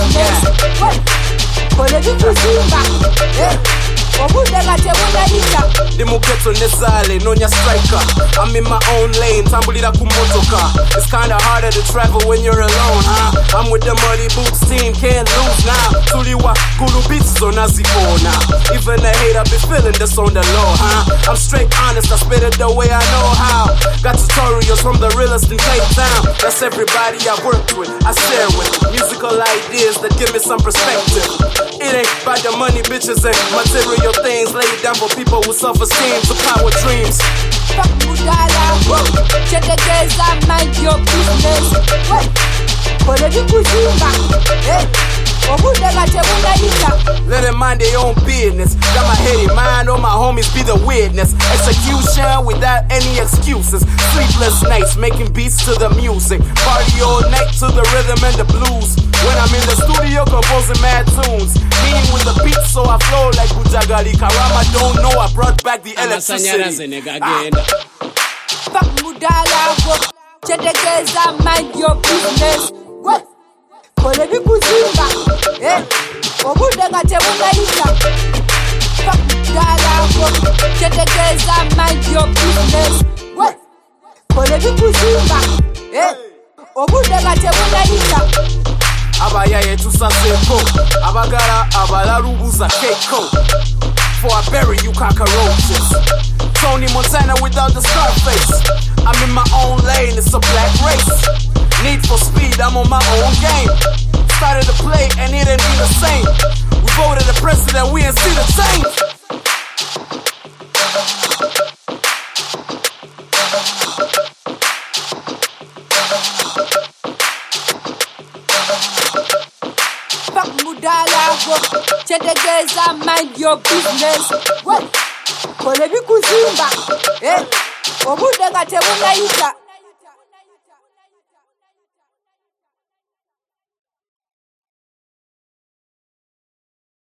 business. Kole bikuzimba. Ndi mugeto nezale, nonya striker. I'm in my own lane, tambulira kumotoka. It's kinda harder to travel when you're alone, huh? I'm with the Muddy Boots team, can't lose now. Tuliwa guru beats zonazipona. Even the hater be feeling this on the low, huh? I'm straight honest, I spit it the way I know how. Got tutorials from the realest in Cape Town. That's everybody I work with, I share with. Musical ideas that give me some perspective. It ain't about the money, bitches, and material things laid down for people with self-esteem to power dreams. Fuck Mudala, check the guys, I mind your business. Kole bikuzimba. Let them mind their own business. Got my head in mind, all my homies be the witness. Execution without any excuses. Sleepless nights, making beats to the music. Party all night to the rhythm and the blues. When I'm in the studio composing mad tunes. Mean with the beat so I flow like Bujagali Karama. Don't know I brought back the electricity. Fuck Mudala, check the guys, I mind your business. Kole bikuzimba. Fuck Mudala, check the guys, I mind your business. Kole bikuzimba. Abayaye tusaseko, abagara abalarubuza keiko. For I bury you cockroaches. Tony Montana without the Scarface. I'm in my own lane, it's a black race. Need for speed, I'm on my own game. Started to play and it ain't be the same. We voted the president, we ain't see the change. Fuck Mudala, check the guys, I mind your business. Kole bikuzimba.